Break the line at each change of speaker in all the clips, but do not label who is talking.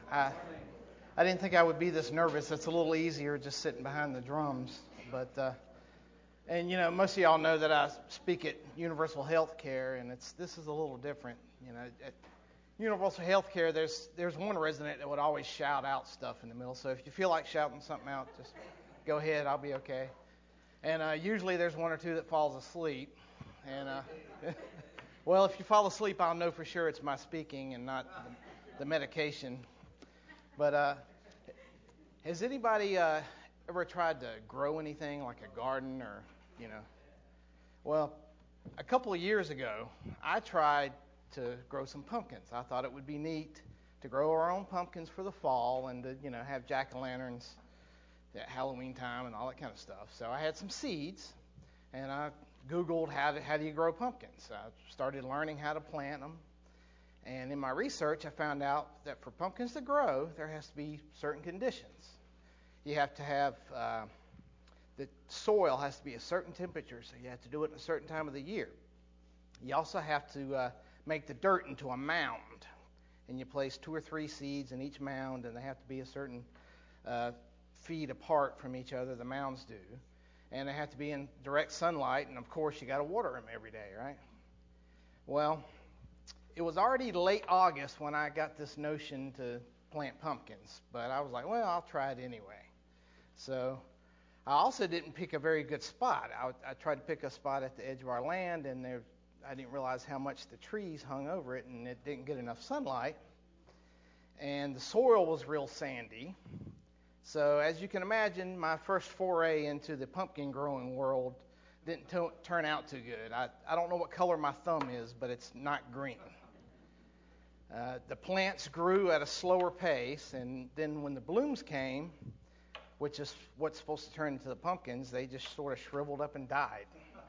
I I didn't think I would be this nervous. It's a little easier just sitting behind the drums. And most of y'all know that I speak at Universal Healthcare, and this is a little different. At Universal Healthcare, there's one resident that would always shout out stuff in the middle. So if you feel like shouting something out, just go ahead. I'll be okay. And usually there's one or two that falls asleep. And well, if you fall asleep, I'll know for sure it's my speaking and not the medication. But has anybody ever tried to grow anything like a garden or, Well, a couple of years ago, I tried to grow some pumpkins. I thought it would be neat to grow our own pumpkins for the fall and to, have jack-o'-lanterns at Halloween time and all that kind of stuff. So I had some seeds, and I Googled how do you grow pumpkins. I started learning how to plant them. And in my research, I found out that for pumpkins to grow, there has to be certain conditions. You have to have the soil has to be a certain temperature, so you have to do it at a certain time of the year. You also have to make the dirt into a mound, and you place 2 or 3 seeds in each mound, and they have to be a certain feet apart from each other. The mounds do, and they have to be in direct sunlight, and of course you got to water them every day, right? Well, it was already late August when I got this notion to plant pumpkins, but I was like, well, I'll try it anyway. So I also didn't pick a very good spot. I tried to pick a spot at the edge of our land, and I didn't realize how much the trees hung over it, and it didn't get enough sunlight. And the soil was real sandy. So as you can imagine, my first foray into the pumpkin growing world didn't turn out too good. I don't know what color my thumb is, but it's not green. The plants grew at a slower pace, and then when the blooms came, which is what's supposed to turn into the pumpkins, they just sort of shriveled up and died.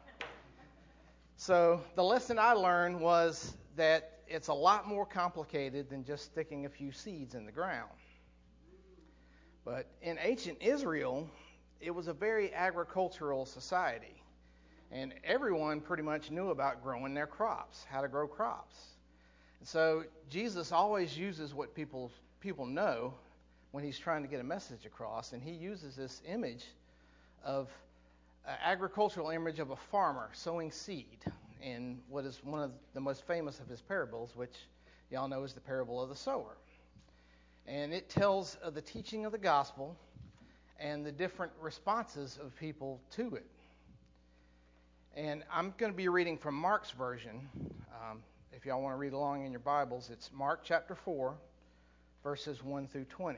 So the lesson I learned was that it's a lot more complicated than just sticking a few seeds in the ground. But in ancient Israel, it was a very agricultural society, and everyone pretty much knew about growing their crops, how to grow crops. And so Jesus always uses what people know when he's trying to get a message across, and he uses this image of agricultural image of a farmer sowing seed in what is one of the most famous of his parables, which y'all know is the parable of the sower. And it tells of the teaching of the gospel and the different responses of people to it. And I'm going to be reading from Mark's version. If y'all want to read along in your Bibles, it's Mark chapter 4, verses 1 through 20.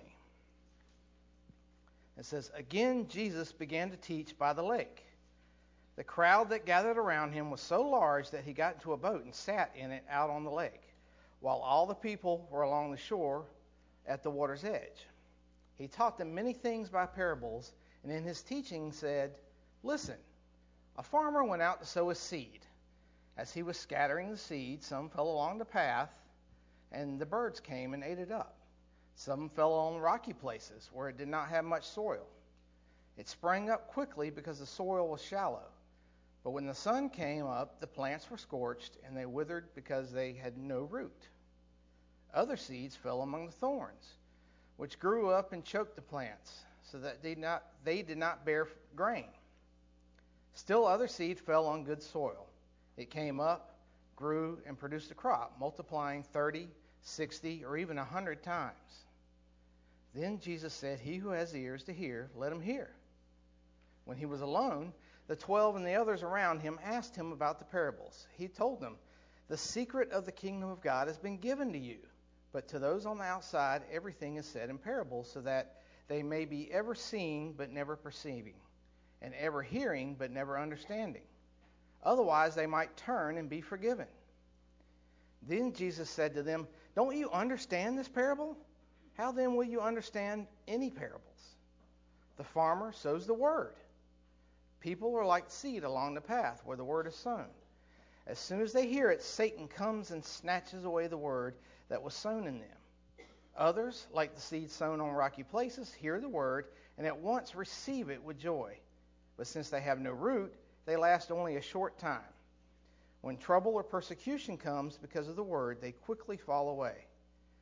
It says, "Again Jesus began to teach by the lake. The crowd that gathered around him was so large that he got into a boat and sat in it out on the lake, while all the people were along the shore at the water's edge. He taught them many things by parables, and in his teaching said, 'Listen, a farmer went out to sow his seed. As he was scattering the seed, some fell along the path, and the birds came and ate it up. Some fell on rocky places where it did not have much soil. It sprang up quickly because the soil was shallow. But when the sun came up, the plants were scorched, and they withered because they had no root. Other seeds fell among the thorns, which grew up and choked the plants, so that they did not bear grain. Still other seed fell on good soil. It came up, grew, and produced a crop, multiplying 30, 60, or even 100 times. Then Jesus said, 'He who has ears to hear, let him hear.' When he was alone, the 12 and the others around him asked him about the parables. He told them, 'The secret of the kingdom of God has been given to you, but to those on the outside everything is said in parables, so that they may be ever seeing but never perceiving, and ever hearing but never understanding. Otherwise they might turn and be forgiven.' Then Jesus said to them, 'Don't you understand this parable? How then will you understand any parables? The farmer sows the word. People are like seed along the path where the word is sown. As soon as they hear it, Satan comes and snatches away the word that was sown in them. Others, like the seed sown on rocky places, hear the word and at once receive it with joy. But since they have no root, they last only a short time. When trouble or persecution comes because of the word, they quickly fall away.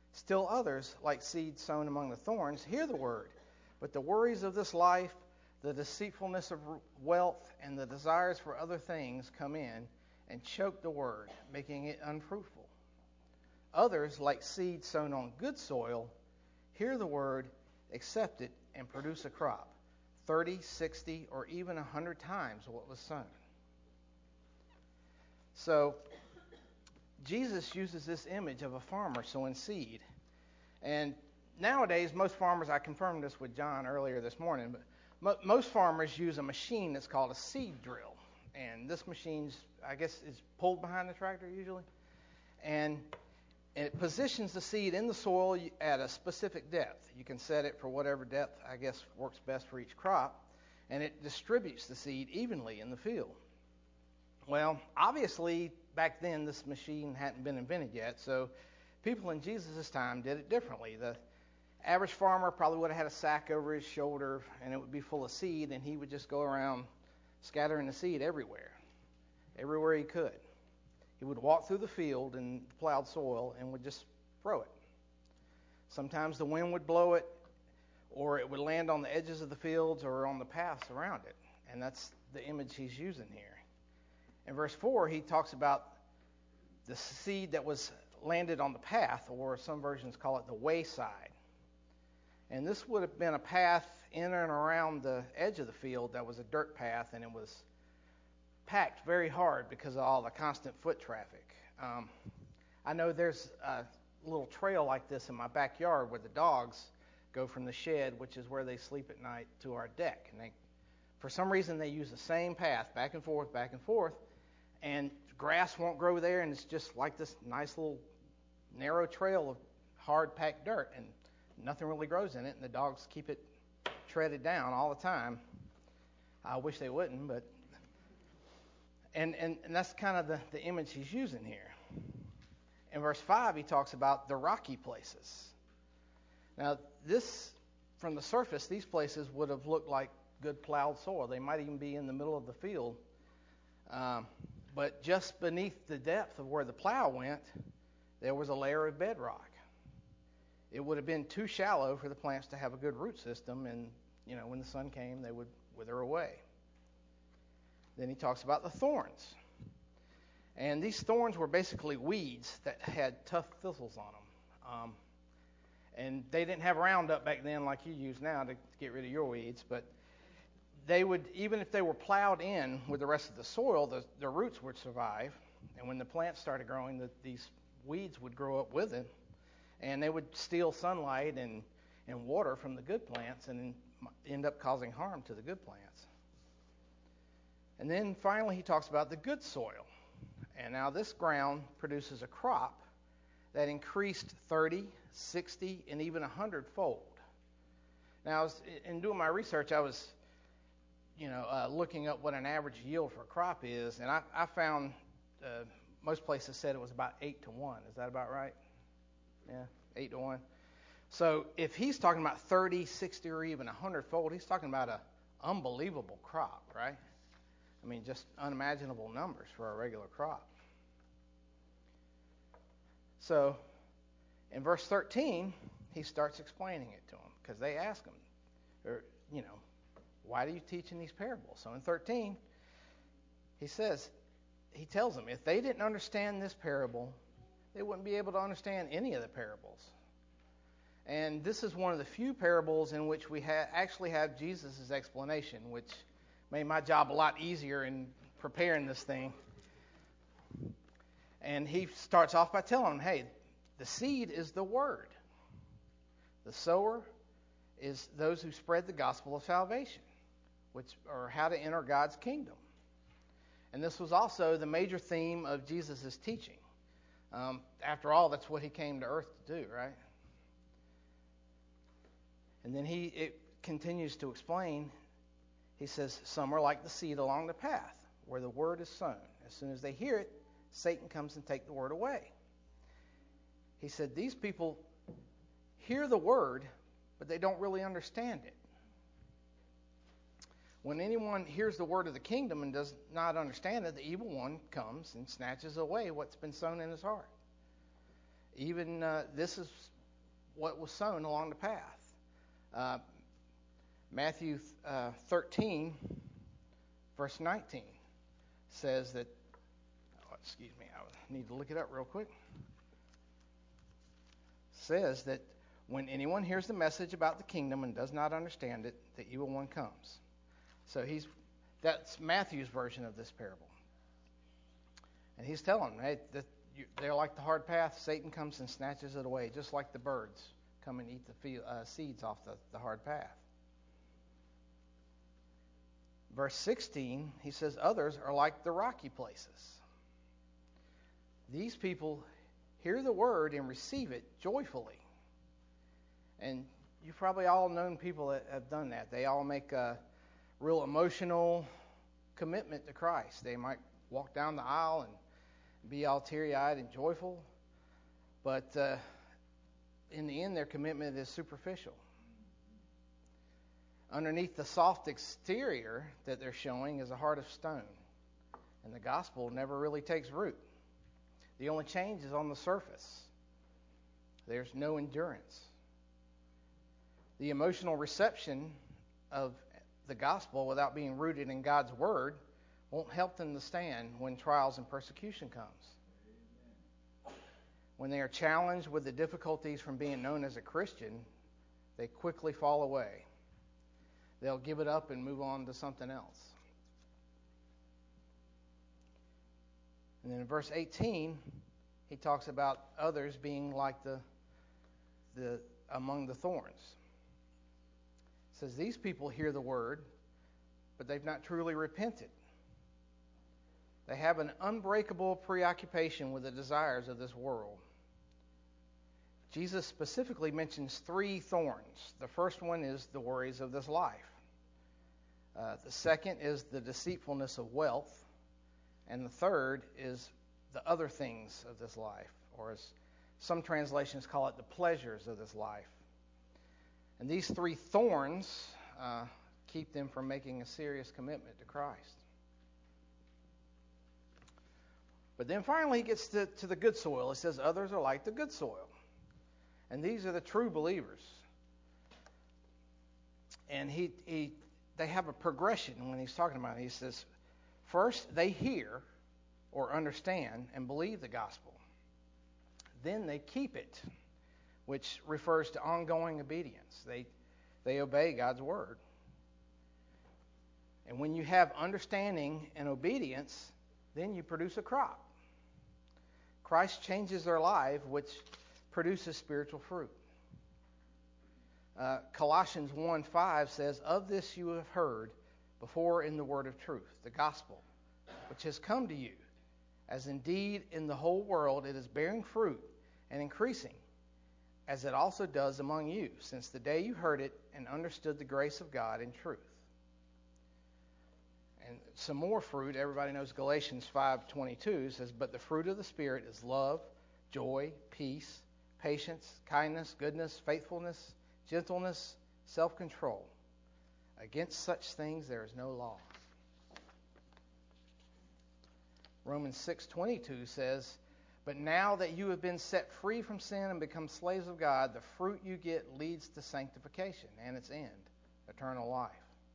Still others, like seed sown among the thorns, hear the word, but the worries of this life, the deceitfulness of wealth, and the desires for other things come in and choke the word, making it unfruitful. Others, like seed sown on good soil, hear the word, accept it, and produce a crop, 30, 60, or even 100 times what was sown. So, Jesus uses this image of a farmer sowing seed. And nowadays, most farmers, I confirmed this with John earlier this morning, but most farmers use a machine that's called a seed drill. And this machine, I guess, is pulled behind the tractor usually. And it positions the seed in the soil at a specific depth. You can set it for whatever depth, I guess, works best for each crop. And it distributes the seed evenly in the field. Well, obviously, back then, this machine hadn't been invented yet, so people in Jesus' time did it differently. The average farmer probably would have had a sack over his shoulder, and it would be full of seed, and he would just go around scattering the seed everywhere he could. He would walk through the field in plowed soil and would just throw it. Sometimes the wind would blow it, or it would land on the edges of the fields or on the paths around it, and that's the image he's using here. In verse 4, he talks about the seed that was landed on the path, or some versions call it the wayside. And this would have been a path in and around the edge of the field that was a dirt path, and it was packed very hard because of all the constant foot traffic. I know there's a little trail like this in my backyard where the dogs go from the shed, which is where they sleep at night, to our deck. And for some reason, they use the same path, back and forth, and grass won't grow there, and it's just like this nice little narrow trail of hard packed dirt, and nothing really grows in it, and the dogs keep it treaded down all the time. I wish they wouldn't, but and that's kind of the image he's using here. In verse 5, he talks about the rocky places. Now, this, from the surface, these places would have looked like good plowed soil. They might even be in the middle of the field. But just beneath the depth of where the plow went, there was a layer of bedrock. It would have been too shallow for the plants to have a good root system, and when the sun came, they would wither away. Then he talks about the thorns. And these thorns were basically weeds that had tough thistles on them. And they didn't have Roundup back then like you use now to get rid of your weeds, but they would, even if they were plowed in with the rest of the soil, the roots would survive. And when the plants started growing, these weeds would grow up with it, and they would steal sunlight and water from the good plants and end up causing harm to the good plants. And then finally he talks about the good soil. And now this ground produces a crop that increased 30, 60, and even 100-fold. Now, in doing my research, I was looking up what an average yield for a crop is, and I found most places said it was about 8 to 1. Is that about right? Yeah, 8 to 1. So if he's talking about 30, 60, or even 100-fold, he's talking about an unbelievable crop, right? I mean, just unimaginable numbers for a regular crop. So in verse 13, he starts explaining it to them because they ask him, why do you teach in these parables? So in 13, he tells them if they didn't understand this parable, they wouldn't be able to understand any of the parables. And this is one of the few parables in which we actually have Jesus' explanation, which made my job a lot easier in preparing this thing. And he starts off by telling them, hey, the seed is the word. The sower is those who spread the gospel of salvation, or how to enter God's kingdom. And this was also the major theme of Jesus' teaching. After all, that's what he came to earth to do, right? And then it continues to explain. He says, some are like the seed along the path where the word is sown. As soon as they hear it, Satan comes and takes the word away. He said, these people hear the word, but they don't really understand it. When anyone hears the word of the kingdom and does not understand it, the evil one comes and snatches away what's been sown in his heart. Even this is what was sown along the path. Matthew 13, verse 19 says that, excuse me, I need to look it up real quick. Says that when anyone hears the message about the kingdom and does not understand it, the evil one comes. So that's Matthew's version of this parable. And he's telling them, hey, they're like the hard path. Satan comes and snatches it away, just like the birds come and eat the seeds off the hard path. Verse 16, he says, others are like the rocky places. These people hear the word and receive it joyfully. And you've probably all known people that have done that. They all make a real emotional commitment to Christ. They might walk down the aisle and be all teary-eyed and joyful, but in the end, their commitment is superficial. Underneath the soft exterior that they're showing is a heart of stone, and the gospel never really takes root. The only change is on the surface. There's no endurance. The emotional reception of the gospel without being rooted in God's word won't help them to stand when trials and persecution comes. When they are challenged with the difficulties from being known as a Christian, they quickly fall away. They'll give it up and move on to something else. And then in verse 18, he talks about others being like the among the thorns. It says these people hear the word, but they've not truly repented. They have an unbreakable preoccupation with the desires of this world. Jesus specifically mentions 3 thorns. The first one is the worries of this life. The second is the deceitfulness of wealth. And the third is the other things of this life, or as some translations call it, the pleasures of this life. And these 3 thorns keep them from making a serious commitment to Christ. But then finally he gets to the good soil. He says others are like the good soil. And these are the true believers. And they have a progression when he's talking about it. He says, first they hear or understand and believe the gospel. Then they keep it, which refers to ongoing obedience. They obey God's word. And when you have understanding and obedience, then you produce a crop. Christ changes their life, which produces spiritual fruit. Colossians 1:5 says, of this you have heard before in the word of truth, the gospel, which has come to you, as indeed in the whole world it is bearing fruit and increasing, as it also does among you, since the day you heard it and understood the grace of God in truth. And some more fruit. Everybody knows Galatians 5:22 says, but the fruit of the Spirit is love, joy, peace, patience, kindness, goodness, faithfulness, gentleness, self-control. Against such things there is no law. Romans 6:22 says, but now that you have been set free from sin and become slaves of God, the fruit you get leads to sanctification and its end, eternal life.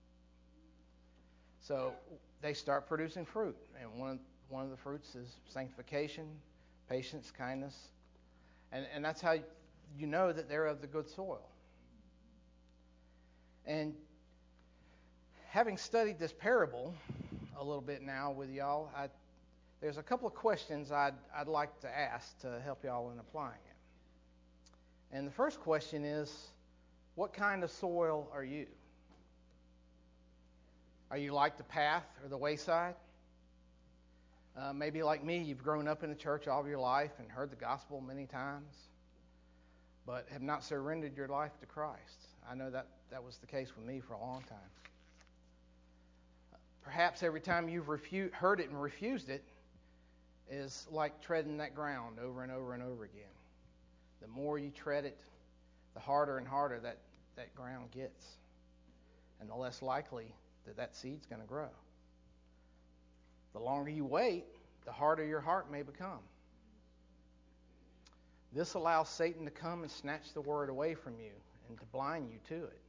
So they start producing fruit, and one of the fruits is sanctification, patience, kindness, and that's how you know that they're of the good soil. And having studied this parable a little bit now with y'all, there's a couple of questions I'd like to ask to help y'all in applying it. And the first question is, what kind of soil are you? Are you like the path or the wayside? Maybe like me, you've grown up in the church all of your life and heard the gospel many times, but have not surrendered your life to Christ. I know that was the case with me for a long time. Perhaps every time you've heard it and refused it is like treading that ground over and over and over again. The more you tread it, the harder and harder that ground gets, and the less likely that seed's going to grow. The longer you wait, the harder your heart may become. This allows Satan to come and snatch the word away from you and to blind you to it.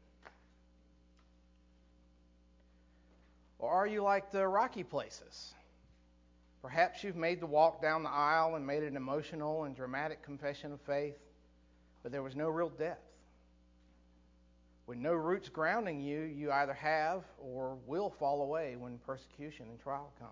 Or are you like the rocky places? Perhaps you've made the walk down the aisle and made an emotional and dramatic confession of faith, but there was no real depth. With no roots grounding you, you either have or will fall away when persecution and trial comes.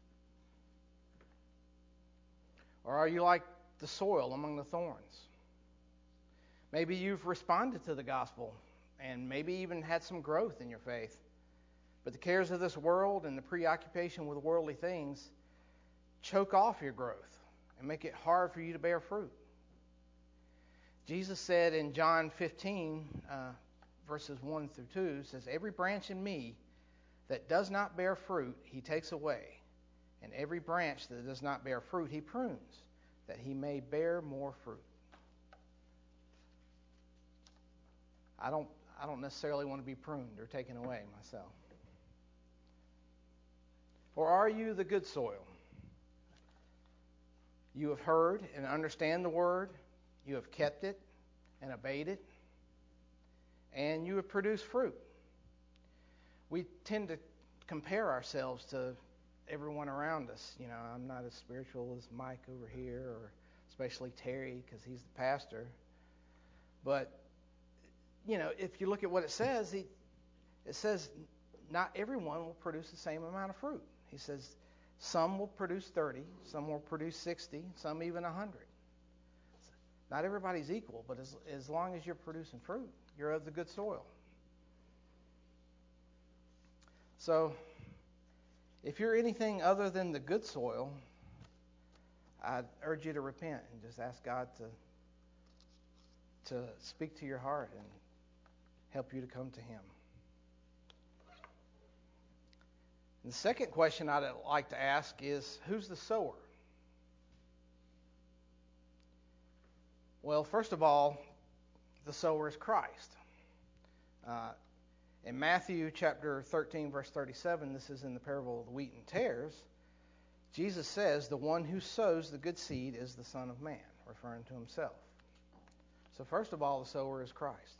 Or are you like the soil among the thorns? Maybe you've responded to the gospel and maybe even had some growth in your faith, but the cares of this world and the preoccupation with worldly things choke off your growth and make it hard for you to bear fruit. Jesus said in John 15, verses 1 through 2, says, "Every branch in me that does not bear fruit, he takes away. And every branch that does not bear fruit, he prunes, that he may bear more fruit." I don't necessarily want to be pruned or taken away myself. Or are you the good soil? You have heard and understand the word, you have kept it and obeyed it, and you have produced fruit. We tend to compare ourselves to everyone around us. You know, I'm not as spiritual as Mike over here, or especially Terry, because he's the pastor. But, you know, if you look at what it says not everyone will produce the same amount of fruit. He says some will produce 30, some will produce 60, some even 100. Not everybody's equal, but as long as you're producing fruit, you're of the good soil. So, if you're anything other than the good soil, I'd urge you to repent and just ask God to speak to your heart and help you to come to Him. And the second question I'd like to ask is, who's the sower? Well, first of all, the sower is Christ. In Matthew chapter 13, verse 37, this is in the parable of the wheat and tares, Jesus says, "The one who sows the good seed is the Son of Man," referring to himself. So first of all, the sower is Christ.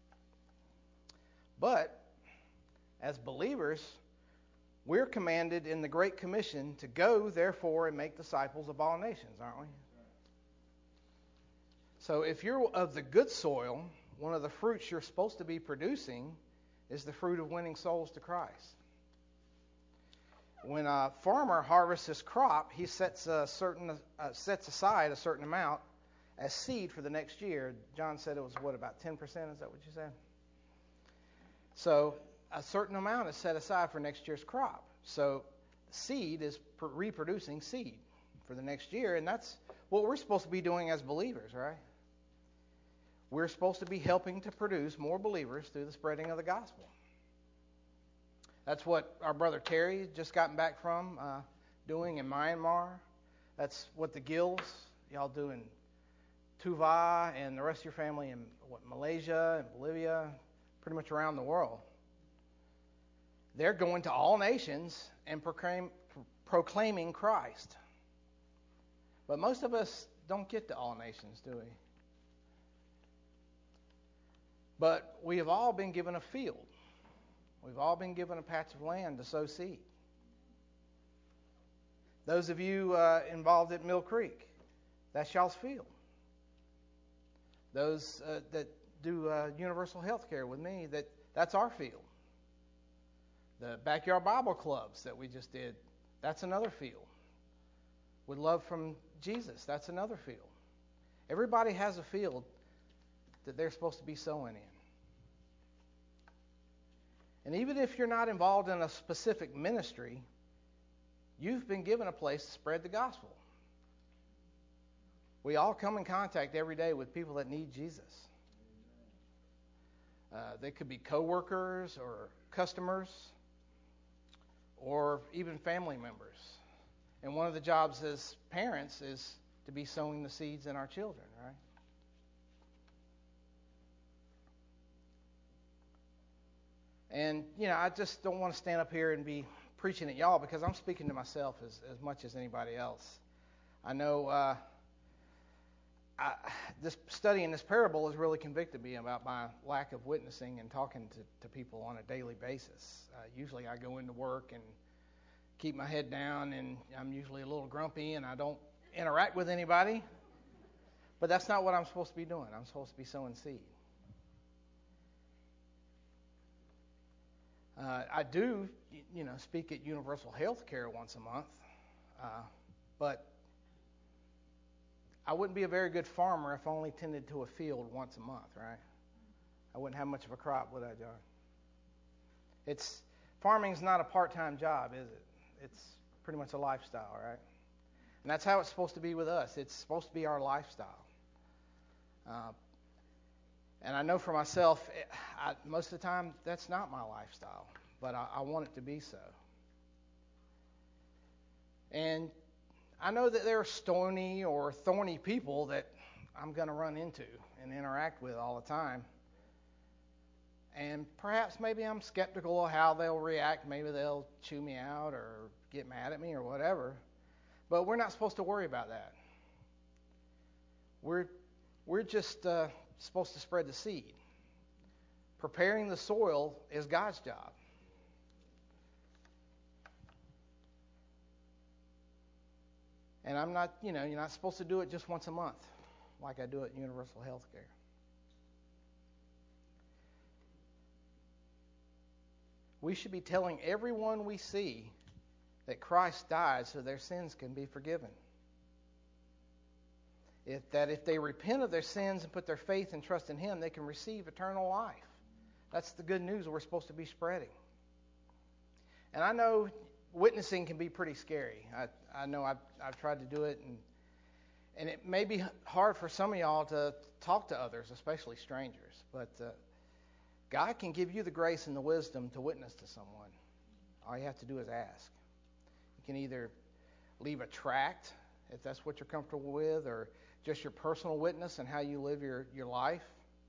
But as believers, we're commanded in the Great Commission to go, therefore, and make disciples of all nations, aren't we? So if you're of the good soil, one of the fruits you're supposed to be producing is the fruit of winning souls to Christ. When a farmer harvests his crop, he sets aside a certain amount as seed for the next year. John said it was, about 10%? Is that what you said? So a certain amount is set aside for next year's crop. So the seed is reproducing seed for the next year, and that's what we're supposed to be doing as believers, right? We're supposed to be helping to produce more believers through the spreading of the gospel. That's what our brother Terry just gotten back from doing in Myanmar. That's what the Gills, y'all do in Tuva, and the rest of your family in Malaysia and Bolivia, pretty much around the world. They're going to all nations and proclaiming Christ. But most of us don't get to all nations, do we? But we have all been given a field. We've all been given a patch of land to sow seed. Those of you involved at Mill Creek, that's y'all's field. Those that do universal health care with me, that's our field. The backyard Bible clubs that we just did, that's another field. With love from Jesus, that's another field. Everybody has a field that they're supposed to be sowing in. And even if you're not involved in a specific ministry, you've been given a place to spread the gospel. We all come in contact every day with people that need Jesus. They could be coworkers or customers or even family members. And one of the jobs as parents is to be sowing the seeds in our children, right? And, I just don't want to stand up here and be preaching at y'all, because I'm speaking to myself as much as anybody else. I know this studying this parable has really convicted me about my lack of witnessing and talking to people on a daily basis. Usually I go into work and keep my head down, and I'm usually a little grumpy, and I don't interact with anybody. But that's not what I'm supposed to be doing. I'm supposed to be sowing seed. I do, speak at Universal Healthcare once a month, but I wouldn't be a very good farmer if I only tended to a field once a month, right? I wouldn't have much of a crop, would I, John? Farming's not a part-time job, is it? It's pretty much a lifestyle, right? And that's how it's supposed to be with us. It's supposed to be our lifestyle. And I know for myself, most of the time, that's not my lifestyle, but I want it to be so. And I know that there are stony or thorny people that I'm going to run into and interact with all the time. And perhaps maybe I'm skeptical of how they'll react. Maybe they'll chew me out or get mad at me or whatever. But we're not supposed to worry about that. We're just supposed to spread the seed. Preparing the soil is God's job. And I'm not, you're not supposed to do it just once a month like I do at Universal Healthcare. We should be telling everyone we see that Christ died so their sins can be forgiven. If they repent of their sins and put their faith and trust in Him, they can receive eternal life. That's the good news we're supposed to be spreading. And I know witnessing can be pretty scary. I know I've tried to do it, and it may be hard for some of y'all to talk to others, especially strangers. But God can give you the grace and the wisdom to witness to someone. All you have to do is ask. You can either leave a tract, if that's what you're comfortable with, or just your personal witness and how you live your life,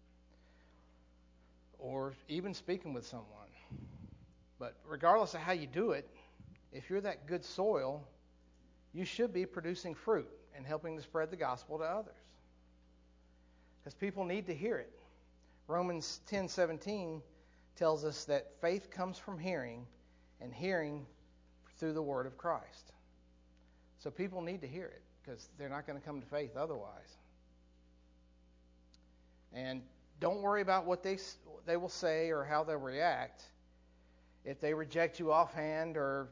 or even speaking with someone. But regardless of how you do it, if you're that good soil, you should be producing fruit and helping to spread the gospel to others. Because people need to hear it. Romans 10:17 tells us that faith comes from hearing, and hearing through the word of Christ. So people need to hear it, because they're not going to come to faith otherwise. And don't worry about what they will say or how they'll react. If they reject you offhand or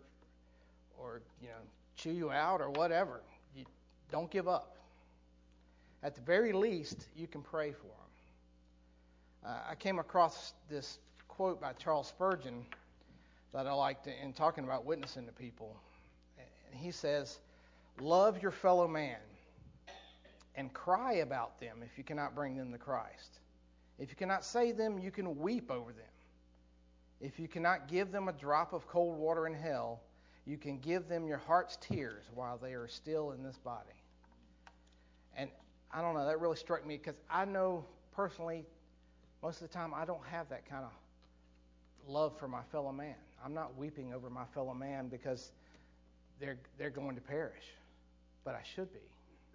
chew you out or whatever, you don't give up. At the very least, you can pray for them. I came across this quote by Charles Spurgeon that I liked in talking about witnessing to people. And he says, "Love your fellow man and cry about them if you cannot bring them to Christ. If you cannot save them, you can weep over them. If you cannot give them a drop of cold water in hell, you can give them your heart's tears while they are still in this body." And I don't know, that really struck me, because I know personally, most of the time I don't have that kind of love for my fellow man. I'm not weeping over my fellow man because they're going to perish, but I should be.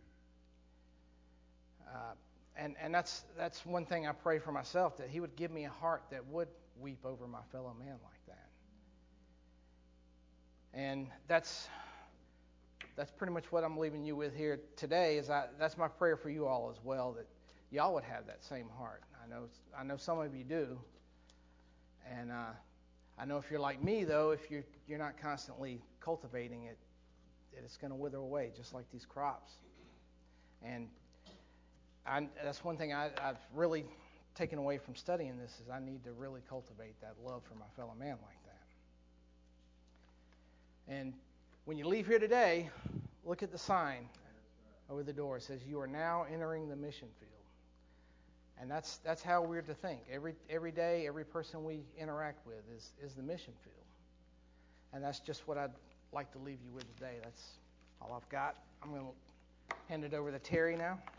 And that's one thing I pray for myself, that He would give me a heart that would weep over my fellow man like that. And that's pretty much what I'm leaving you with here today. That's my prayer for you all as well, that y'all would have that same heart. I know some of you do, and I know if you're like me, though, if you're not constantly cultivating it, it's going to wither away, just like these crops. And that's one thing I've really taken away from studying this, is I need to really cultivate that love for my fellow man like that. And when you leave here today, look at the sign over the door. It says, "You are now entering the mission field." And that's how we're to think. Every day, every person we interact with is the mission field. And that's just what I'd like to leave you with today. That's all I've got. I'm going to hand it over to Terry now.